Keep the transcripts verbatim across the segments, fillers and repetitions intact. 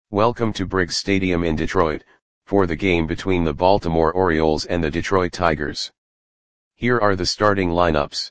Welcome to Briggs Stadium in Detroit, for the game between the Baltimore Orioles and the Detroit Tigers. Here are the starting lineups.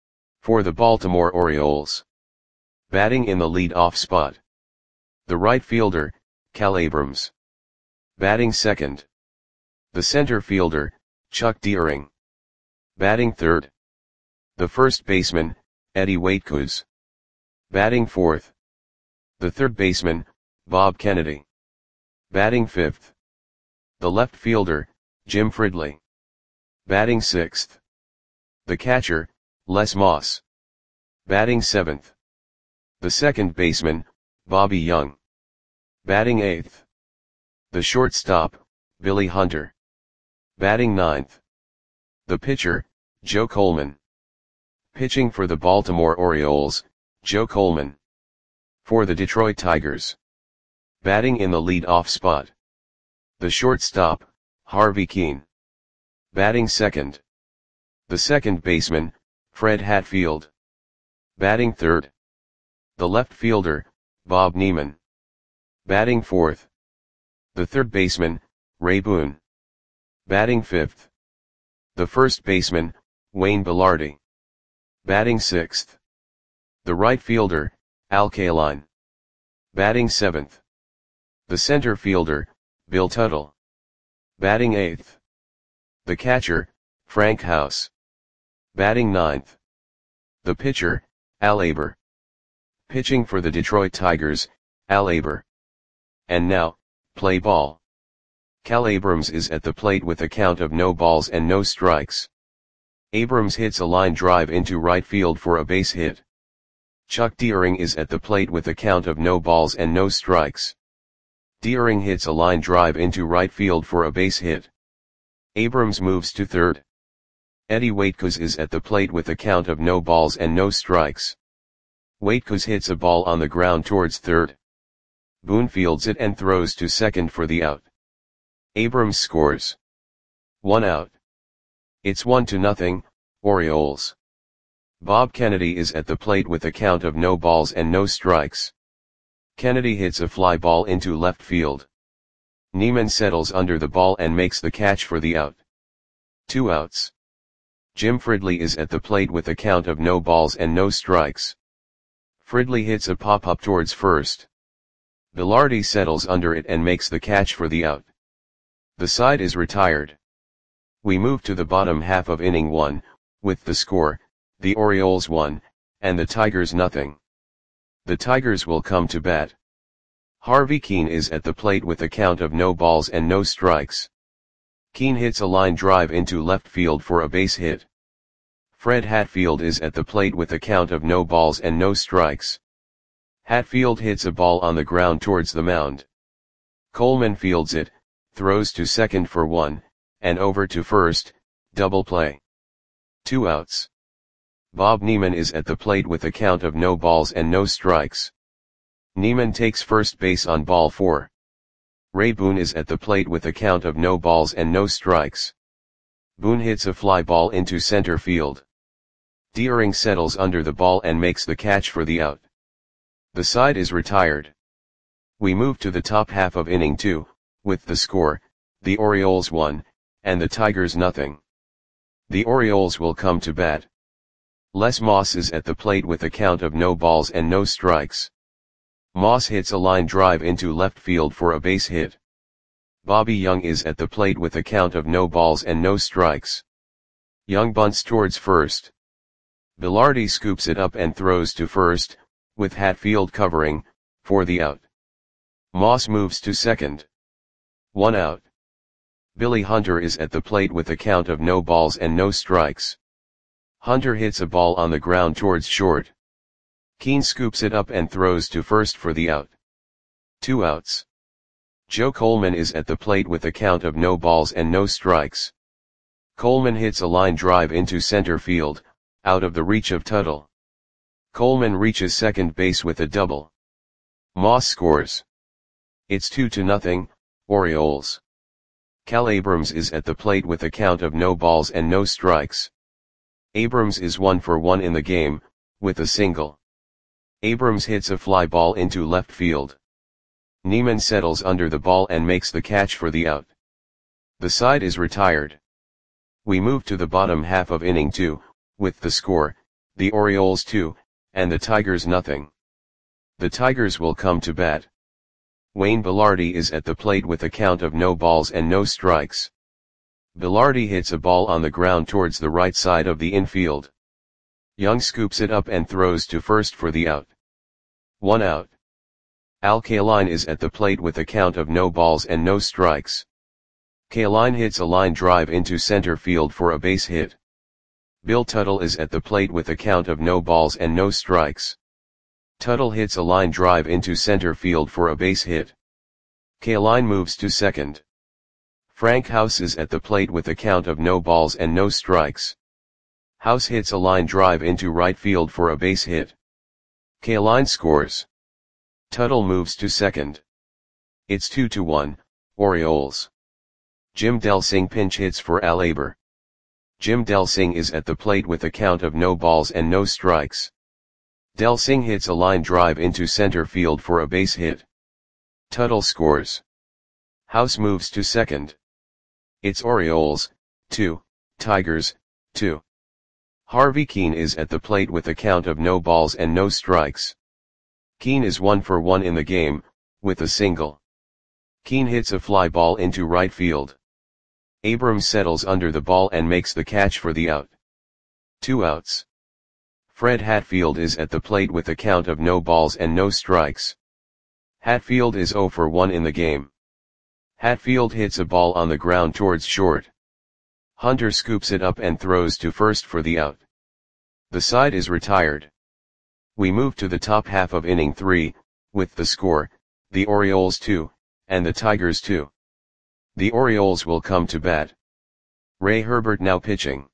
For the Baltimore Orioles. Batting in the lead-off spot. The right fielder, Cal Abrams. Batting second. The center fielder, Chuck Deering. Batting third. The first baseman, Eddie Waitkus. Batting fourth. The third baseman, Bob Kennedy. Batting fifth. The left fielder, Jim Fridley. Batting sixth. The catcher, Les Moss. Batting seventh. The second baseman, Bobby Young. Batting eighth. The shortstop, Billy Hunter. Batting ninth. The pitcher, Joe Coleman. Pitching for the Baltimore Orioles, Joe Coleman. For the Detroit Tigers. Batting in the lead-off spot. The shortstop, Harvey Kuenn. Batting second. The second baseman, Fred Hatfield. Batting third. The left fielder, Bob Neiman. Batting fourth. The third baseman, Ray Boone. Batting fifth. The first baseman, Wayne Belardi. Batting sixth. The right fielder, Al Kaline. Batting seventh. The center fielder, Bill Tuttle. Batting eighth. The catcher, Frank House. Batting ninth. The pitcher, Al Aber. Pitching for the Detroit Tigers, Al Aber. And now, play ball. Cal Abrams is at the plate with a count of no balls and no strikes. Abrams hits a line drive into right field for a base hit. Chuck Deering is at the plate with a count of no balls and no strikes. Deering hits a line drive into right field for a base hit. Abrams moves to third. Eddie Waitkus is at the plate with a count of no balls and no strikes. Waitkus hits a ball on the ground towards third. Boone fields it and throws to second for the out. Abrams scores. One out. It's one to nothing, Orioles. Bob Kennedy is at the plate with a count of no balls and no strikes. Kennedy hits a fly ball into left field. Neiman settles under the ball and makes the catch for the out. Two outs. Jim Fridley is at the plate with a count of no balls and no strikes. Fridley hits a pop-up towards first. Belardi settles under it and makes the catch for the out. The side is retired. We move to the bottom half of inning one, with the score, the Orioles one, and the Tigers nothing. The Tigers will come to bat. Harvey Kuenn is at the plate with a count of no balls and no strikes. Kuenn hits a line drive into left field for a base hit. Fred Hatfield is at the plate with a count of no balls and no strikes. Hatfield hits a ball on the ground towards the mound. Coleman fields it, throws to second for one, and over to first, double play. Two outs. Bob Neiman is at the plate with a count of no balls and no strikes. Neiman takes first base on ball four. Ray Boone is at the plate with a count of no balls and no strikes. Boone hits a fly ball into center field. Deering settles under the ball and makes the catch for the out. The side is retired. We move to the top half of inning two, with the score, the Orioles one, and the Tigers nothing. The Orioles will come to bat. Les Moss is at the plate with a count of no balls and no strikes. Moss hits a line drive into left field for a base hit. Bobby Young is at the plate with a count of no balls and no strikes. Young bunts towards first. Belardi scoops it up and throws to first, with Hatfield covering, for the out. Moss moves to second. One out. Billy Hunter is at the plate with a count of no balls and no strikes. Hunter hits a ball on the ground towards short. Kuenn scoops it up and throws to first for the out. Two outs. Joe Coleman is at the plate with a count of no balls and no strikes. Coleman hits a line drive into center field, out of the reach of Tuttle. Coleman reaches second base with a double. Moss scores. It's two to nothing, Orioles. Cal Abrams is at the plate with a count of no balls and no strikes. Abrams is one for one in the game, with a single. Abrams hits a fly ball into left field. Niemann settles under the ball and makes the catch for the out. The side is retired. We move to the bottom half of inning two, with the score, the Orioles two, and the Tigers nothing. The Tigers will come to bat. Wayne Belardi is at the plate with a count of no balls and no strikes. Belardi hits a ball on the ground towards the right side of the infield. Young scoops it up and throws to first for the out. One out. Al Kaline is at the plate with a count of no balls and no strikes. Kaline hits a line drive into center field for a base hit. Bill Tuttle is at the plate with a count of no balls and no strikes. Tuttle hits a line drive into center field for a base hit. Kaline moves to second. Frank House is at the plate with a count of no balls and no strikes. House hits a line drive into right field for a base hit. Kaline scores. Tuttle moves to second. It's two to one, Orioles. Jim Delsing pinch hits for Al Aber. Jim Delsing is at the plate with a count of no balls and no strikes. Delsing hits a line drive into center field for a base hit. Tuttle scores. House moves to second. It's Orioles, two, Tigers, two. Harvey Keene is at the plate with a count of no balls and no strikes. Keene is one for one in the game, with a single. Keene hits a fly ball into right field. Abrams settles under the ball and makes the catch for the out. Two outs. Fred Hatfield is at the plate with a count of no balls and no strikes. Hatfield is zero for one in the game. Hatfield hits a ball on the ground towards short. Hunter scoops it up and throws to first for the out. The side is retired. We move to the top half of inning three, with the score, the Orioles two, and the Tigers two. The Orioles will come to bat. Ray Herbert now pitching.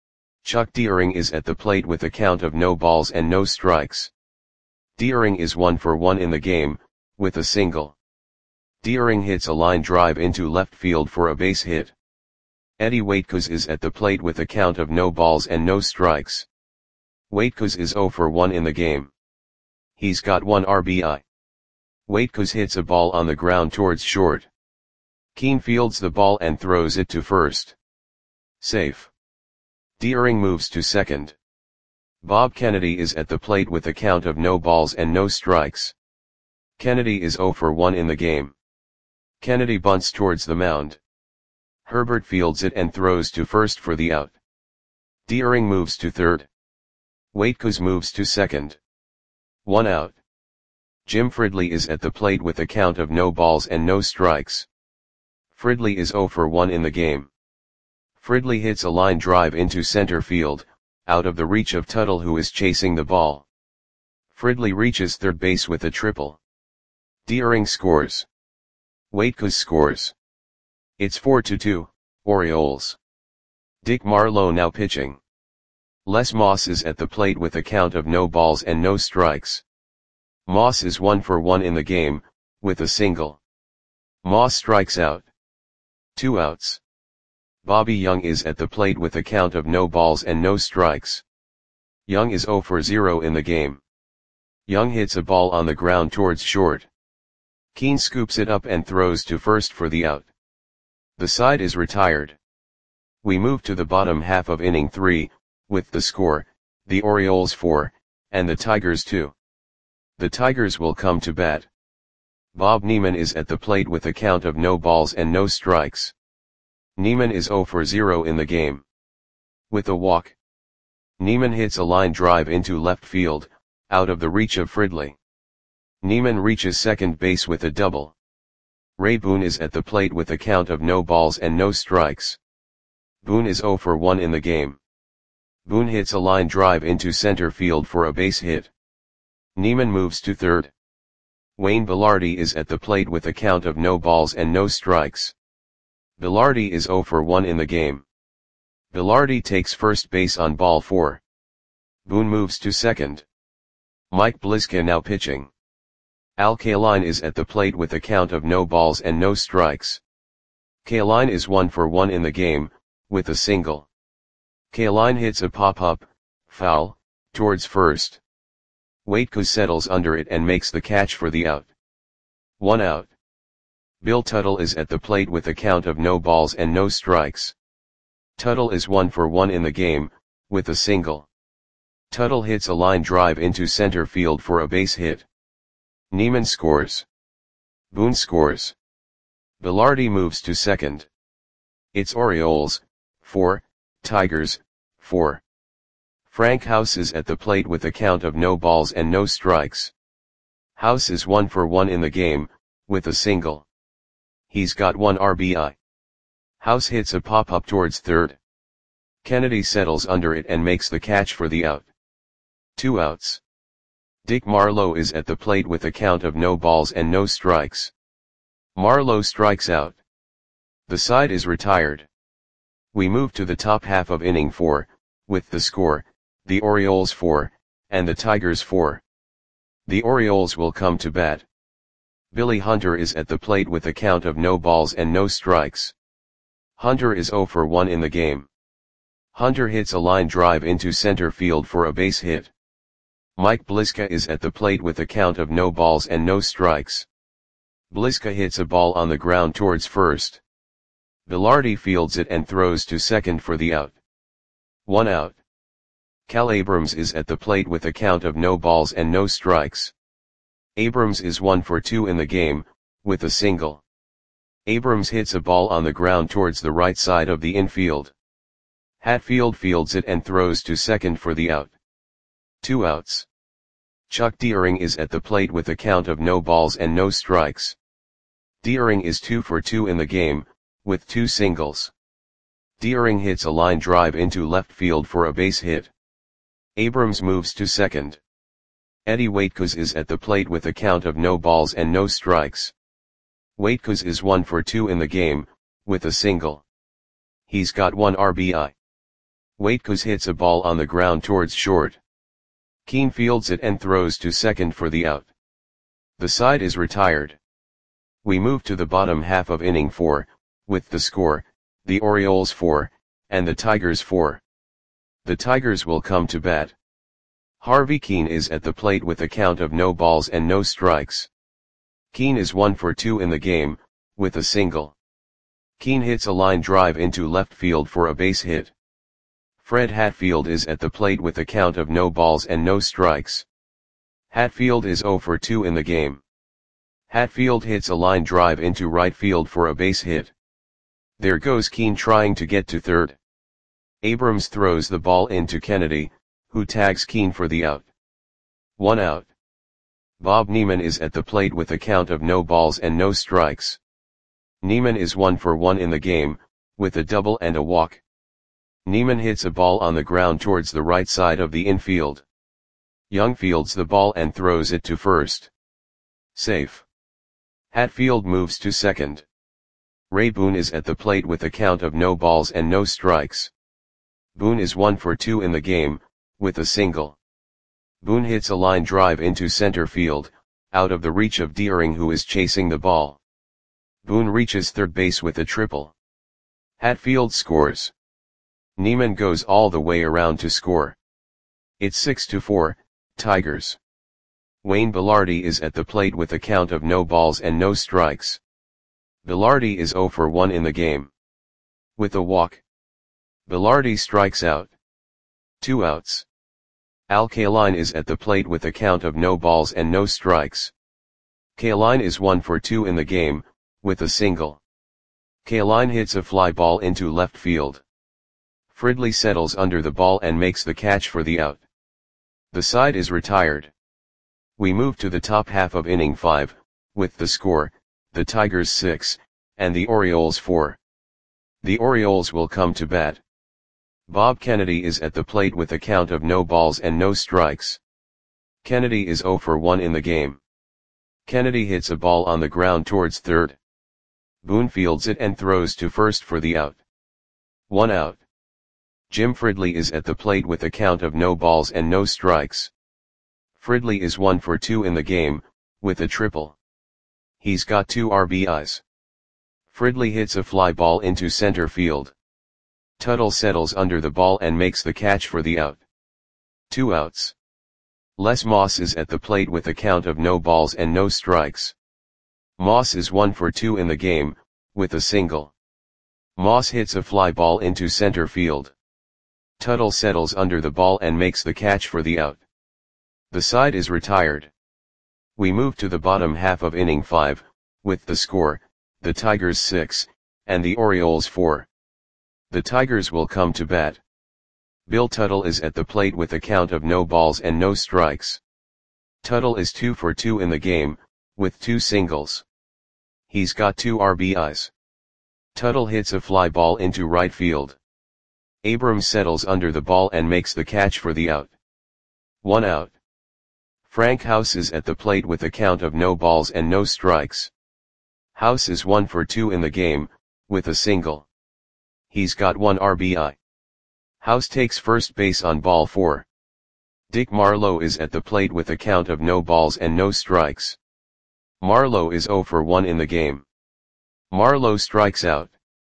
Chuck Deering is at the plate with a count of no balls and no strikes. Deering is one for one in the game, with a single. Deering hits a line drive into left field for a base hit. Eddie Waitkos is at the plate with a count of no balls and no strikes. Waitkos is zero for one in the game. He's got one R B I. Waitkos hits a ball on the ground towards short. Keene fields the ball and throws it to first. Safe. Deering moves to second. Bob Kennedy is at the plate with a count of no balls and no strikes. Kennedy is zero for one in the game. Kennedy bunts towards the mound. Herbert fields it and throws to first for the out. Deering moves to third. Waitkos moves to second. One out. Jim Fridley is at the plate with a count of no balls and no strikes. Fridley is zero for one in the game. Fridley hits a line drive into center field, out of the reach of Tuttle who is chasing the ball. Fridley reaches third base with a triple. Deering scores. Waitkos scores. It's four to two, Orioles. Dick Marlowe now pitching. Les Moss is at the plate with a count of no balls and no strikes. Moss is one for one in the game, with a single. Moss strikes out. Two outs. Bobby Young is at the plate with a count of no balls and no strikes. Young is zero for zero in the game. Young hits a ball on the ground towards short. Keene scoops it up and throws to first for the out. The side is retired. We move to the bottom half of inning three, with the score, the Orioles four, and the Tigers two. The Tigers will come to bat. Bob Neiman is at the plate with a count of no balls and no strikes. Neiman is zero for zero in the game. With a walk. Neiman hits a line drive into left field, out of the reach of Fridley. Neiman reaches second base with a double. Ray Boone is at the plate with a count of no balls and no strikes. Boone is zero for one in the game. Boone hits a line drive into center field for a base hit. Neiman moves to third. Wayne Belardi is at the plate with a count of no balls and no strikes. Belardi is zero for one in the game. Belardi takes first base on ball four. Boone moves to second. Mike Bliska now pitching. Al Kaline is at the plate with a count of no balls and no strikes. Kaline is one for one in the game, with a single. Kaline hits a pop-up, foul, towards first. Waitkos settles under it and makes the catch for the out. One out. Bill Tuttle is at the plate with a count of no balls and no strikes. Tuttle is one for one in the game, with a single. Tuttle hits a line drive into center field for a base hit. Neiman scores. Boone scores. Velarde moves to second. It's Orioles, four, Tigers, four. Frank House is at the plate with a count of no balls and no strikes. House is one for one in the game, with a single. He's got one R B I. House hits a pop-up towards third. Kennedy settles under it and makes the catch for the out. Two outs. Dick Marlowe is at the plate with a count of no balls and no strikes. Marlowe strikes out. The side is retired. We move to the top half of inning four, with the score, the Orioles four, and the Tigers four. The Orioles will come to bat. Billy Hunter is at the plate with a count of no balls and no strikes. Hunter is zero for one in the game. Hunter hits a line drive into center field for a base hit. Mike Bliska is at the plate with a count of no balls and no strikes. Bliska hits a ball on the ground towards first. Velarde fields it and throws to second for the out. One out. Cal Abrams is at the plate with a count of no balls and no strikes. Abrams is one for two in the game, with a single. Abrams hits a ball on the ground towards the right side of the infield. Hatfield fields it and throws to second for the out. Two outs. Chuck Deering is at the plate with a count of no balls and no strikes. Deering is two for two in the game, with two singles. Deering hits a line drive into left field for a base hit. Abrams moves to second. Eddie Waitkos is at the plate with a count of no balls and no strikes. Waitkos is one for two in the game, with a single. He's got one R B I. Waitkos hits a ball on the ground towards short. Keane fields it and throws to second for the out. The side is retired. We move to the bottom half of inning four, with the score, the Orioles four, and the Tigers four. The Tigers will come to bat. Harvey Keane is at the plate with a count of no balls and no strikes. Keane is one for two in the game, with a single. Keane hits a line drive into left field for a base hit. Fred Hatfield is at the plate with a count of no balls and no strikes. Hatfield is zero for two in the game. Hatfield hits a line drive into right field for a base hit. There goes Keane trying to get to third. Abrams throws the ball into Kennedy, who tags Keane for the out. One out. Bob Neiman is at the plate with a count of no balls and no strikes. Neiman is one for one in the game, with a double and a walk. Neiman hits a ball on the ground towards the right side of the infield. Young fields the ball and throws it to first. Safe. Hatfield moves to second. Ray Boone is at the plate with a count of no balls and no strikes. Boone is one for two in the game, with a single. Boone hits a line drive into center field, out of the reach of Deering, who is chasing the ball. Boone reaches third base with a triple. Hatfield scores. Neiman goes all the way around to score. It's six to four, Tigers. Wayne Velarde is at the plate with a count of no balls and no strikes. Velarde is zero for one in the game. With a walk. Velarde strikes out. Two outs. Al Kaline is at the plate with a count of no balls and no strikes. Kaline is one for two in the game, with a single. Kaline hits a fly ball into left field. Fridley settles under the ball and makes the catch for the out. The side is retired. We move to the top half of inning five, with the score, the Tigers six, and the Orioles four. The Orioles will come to bat. Bob Kennedy is at the plate with a count of no balls and no strikes. Kennedy is zero for one in the game. Kennedy hits a ball on the ground towards third. Boone fields it and throws to first for the out. One out. Jim Fridley is at the plate with a count of no balls and no strikes. Fridley is one for two in the game, with a triple. He's got two R B Is. Fridley hits a fly ball into center field. Tuttle settles under the ball and makes the catch for the out. Two outs. Les Moss is at the plate with a count of no balls and no strikes. Moss is one for two in the game, with a single. Moss hits a fly ball into center field. Tuttle settles under the ball and makes the catch for the out. The side is retired. We move to the bottom half of inning five, with the score, the Tigers six, and the Orioles four. The Tigers will come to bat. Bill Tuttle is at the plate with a count of no balls and no strikes. Tuttle is two for two in the game, with two singles. He's got two R B Is. Tuttle hits a fly ball into right field. Abrams settles under the ball and makes the catch for the out. One out. Frank House is at the plate with a count of no balls and no strikes. House is one for two in the game, with a single. He's got one R B I. House takes first base on ball four. Dick Marlowe is at the plate with a count of no balls and no strikes. Marlowe is zero for one in the game. Marlowe strikes out.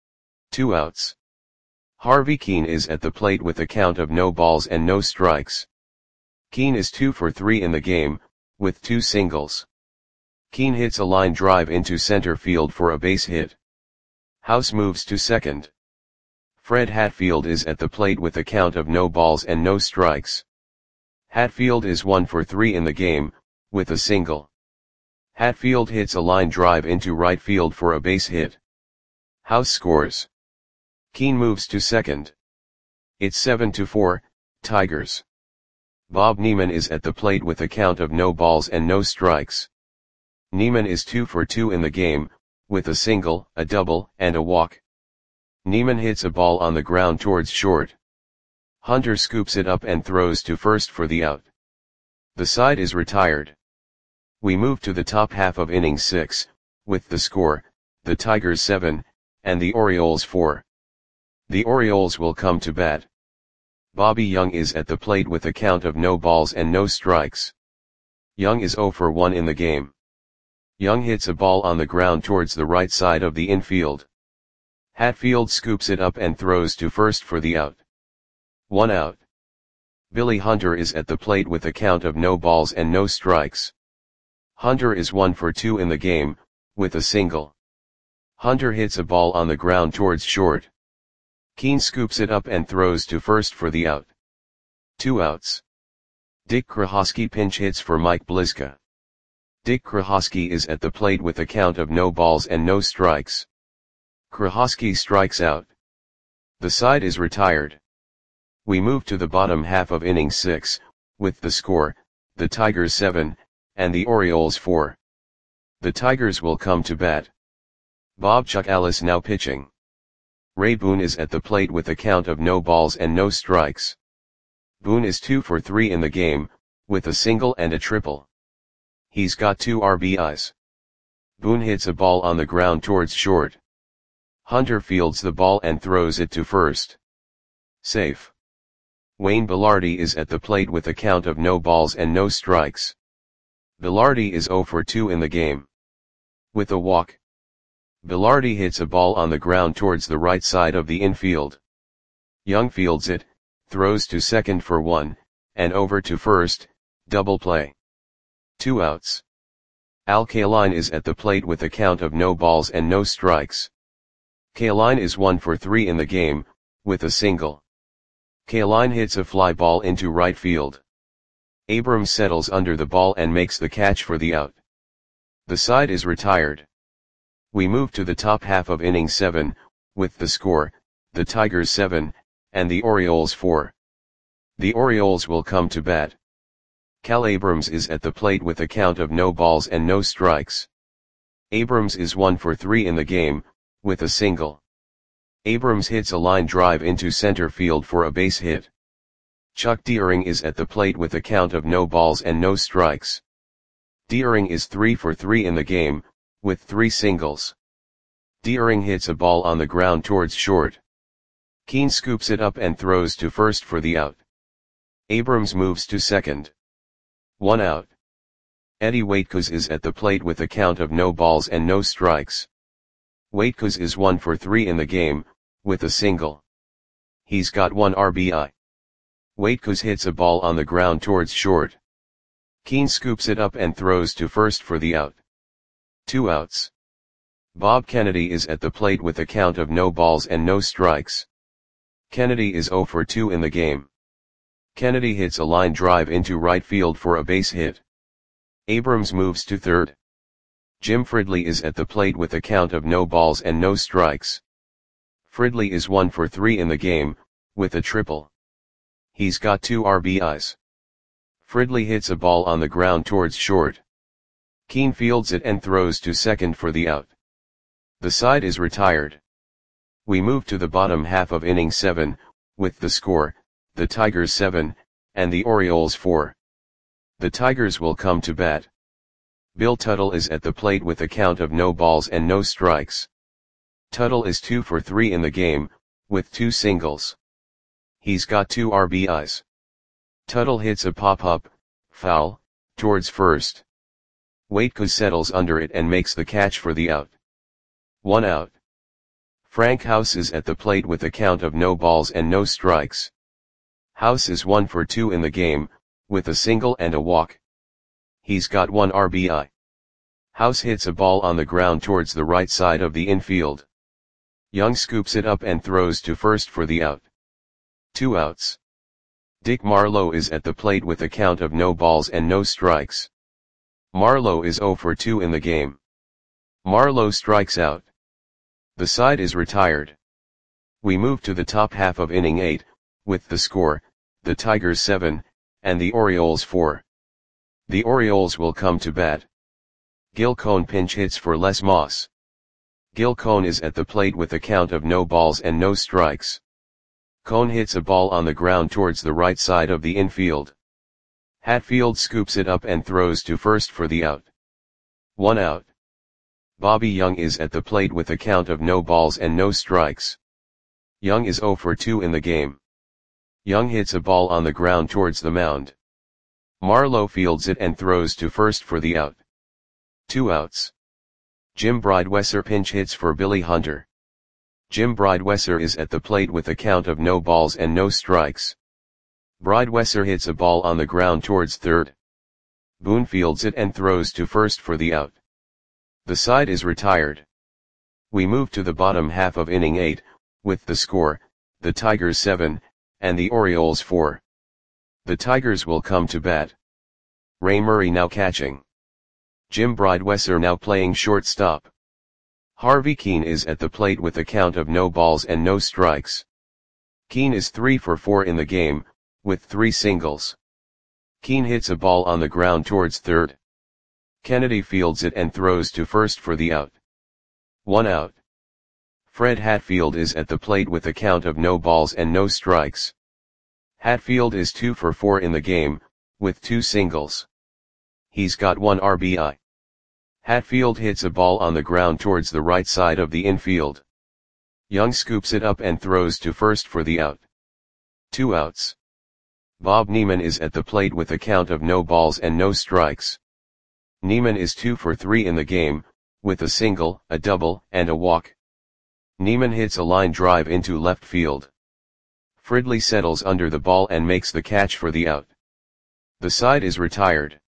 Two outs. Harvey Keene is at the plate with a count of no balls and no strikes. Keene is two for three in the game, with two singles. Keene hits a line drive into center field for a base hit. House moves to second. Fred Hatfield is at the plate with a count of no balls and no strikes. Hatfield is one for three in the game, with a single. Hatfield hits a line drive into right field for a base hit. House scores. Keene moves to second. It's seven to four, Tigers. Bob Neiman is at the plate with a count of no balls and no strikes. Neiman is two for two in the game, with a single, a double, and a walk. Neiman hits a ball on the ground towards short. Hunter scoops it up and throws to first for the out. The side is retired. We move to the top half of inning six, with the score, the Tigers seven, and the Orioles four. The Orioles will come to bat. Bobby Young is at the plate with a count of no balls and no strikes. Young is zero for one in the game. Young hits a ball on the ground towards the right side of the infield. Hatfield scoops it up and throws to first for the out. One out. Billy Hunter is at the plate with a count of no balls and no strikes. Hunter is one for two in the game, with a single. Hunter hits a ball on the ground towards short. Keene scoops it up and throws to first for the out. Two outs. Dick Krahosky pinch hits for Mike Bliska. Dick Krahosky is at the plate with a count of no balls and no strikes. Krahosky strikes out. The side is retired. We move to the bottom half of inning six, with the score, the Tigers seven, and the Orioles four. The Tigers will come to bat. Bob Chuck Ellis now pitching. Ray Boone is at the plate with a count of no balls and no strikes. Boone is two for three in the game, with a single and a triple. He's got two R B Is. Boone hits a ball on the ground towards short. Hunter fields the ball and throws it to first. Safe. Wayne Belardi is at the plate with a count of no balls and no strikes. Belardi is zero for two in the game. With a walk. Belardi hits a ball on the ground towards the right side of the infield. Young fields it, throws to second for one, and over to first, double play. Two outs. Al Kaline is at the plate with a count of no balls and no strikes. Kaline is one for three in the game, with a single. Kaline hits a fly ball into right field. Abrams settles under the ball and makes the catch for the out. The side is retired. We move to the top half of inning seven, with the score, the Tigers seven, and the Orioles four. The Orioles will come to bat. Cal Abrams is at the plate with a count of no balls and no strikes. Abrams is one for three in the game, with a single. Abrams hits a line drive into center field for a base hit. Chuck Deering is at the plate with a count of no balls and no strikes. Deering is three for three in the game, with three singles. Deering hits a ball on the ground towards short. Keene scoops it up and throws to first for the out. Abrams moves to second. One out. Eddie Waitkos is at the plate with a count of no balls and no strikes. Waitkos is one for three in the game, with a single. He's got one R B I. Waitkos hits a ball on the ground towards short. Keene scoops it up and throws to first for the out. Two outs. Bob Kennedy is at the plate with a count of no balls and no strikes. Kennedy is oh for two in the game. Kennedy hits a line drive into right field for a base hit. Abrams moves to third. Jim Fridley is at the plate with a count of no balls and no strikes. Fridley is one for three in the game, with a triple. He's got two R B Is. Fridley hits a ball on the ground towards short. Keane fields it and throws to second for the out. The side is retired. We move to the bottom half of inning seven, with the score, the Tigers seven, and the Orioles four. The Tigers will come to bat. Bill Tuttle is at the plate with a count of no balls and no strikes. Tuttle is two for three in the game, with two singles. He's got two R B Is. Tuttle hits a pop-up, foul, towards first. Waitkus settles under it and makes the catch for the out. One out. Frank House is at the plate with a count of no balls and no strikes. House is one for two in the game, with a single and a walk. He's got one R B I. House hits a ball on the ground towards the right side of the infield. Young scoops it up and throws to first for the out. Two outs. Dick Marlowe is at the plate with a count of no balls and no strikes. Marlowe is oh for two in the game. Marlowe strikes out. The side is retired. We move to the top half of inning eight, with the score, the Tigers seven, and the Orioles four. The Orioles will come to bat. Gil Cone pinch hits for Les Moss. Gil Cone is at the plate with a count of no balls and no strikes. Cone hits a ball on the ground towards the right side of the infield. Hatfield scoops it up and throws to first for the out. One out. Bobby Young is at the plate with a count of no balls and no strikes. Young is oh for two in the game. Young hits a ball on the ground towards the mound. Marlowe fields it and throws to first for the out. Two outs. Jim Bridewesser pinch hits for Billy Hunter. Jim Bridewesser is at the plate with a count of no balls and no strikes. Bridewesser hits a ball on the ground towards third. Boone fields it and throws to first for the out. The side is retired. We move to the bottom half of inning eight, with the score, the Tigers seven, and the Orioles four. The Tigers will come to bat. Ray Murray now catching. Jim Bridewesser now playing shortstop. Harvey Keane is at the plate with a count of no balls and no strikes. Keane is three for four in the game, with three singles. Keane hits a ball on the ground towards third. Kennedy fields it and throws to first for the out. One out. Fred Hatfield is at the plate with a count of no balls and no strikes. Hatfield is two for four in the game, with two singles. He's got one R B I. Hatfield hits a ball on the ground towards the right side of the infield. Young scoops it up and throws to first for the out. Two outs. Bob Neiman is at the plate with a count of no balls and no strikes. Neiman is two for three in the game, with a single, a double, and a walk. Neiman hits a line drive into left field. Fridley settles under the ball and makes the catch for the out. The side is retired.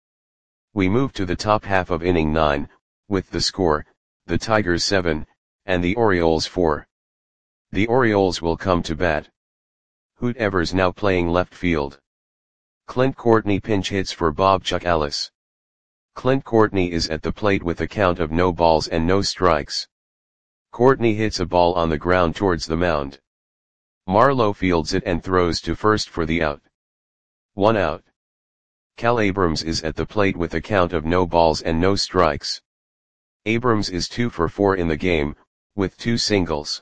We move to the top half of inning nine, with the score, the Tigers seven, and the Orioles four. The Orioles will come to bat. Hoot Evers now playing left field. Clint Courtney pinch hits for Bob Chuck Ellis. Clint Courtney is at the plate with a count of no balls and no strikes. Courtney hits a ball on the ground towards the mound. Marlowe fields it and throws to first for the out. One out. Cal Abrams is at the plate with a count of no balls and no strikes. Abrams is two for four in the game, with two singles.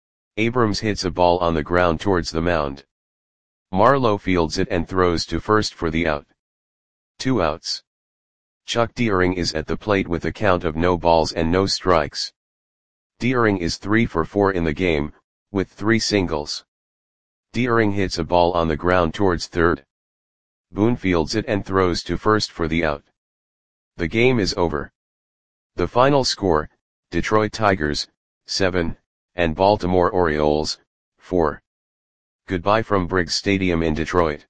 Abrams hits a ball on the ground towards the mound. Marlowe fields it and throws to first for the out. Two outs. Chuck Deering is at the plate with a count of no balls and no strikes. Deering is three for four in the game, with three singles. Deering hits a ball on the ground towards third. Boone fields it and throws to first for the out. The game is over. The final score, Detroit Tigers, seven, and Baltimore Orioles, four. Goodbye from Briggs Stadium in Detroit.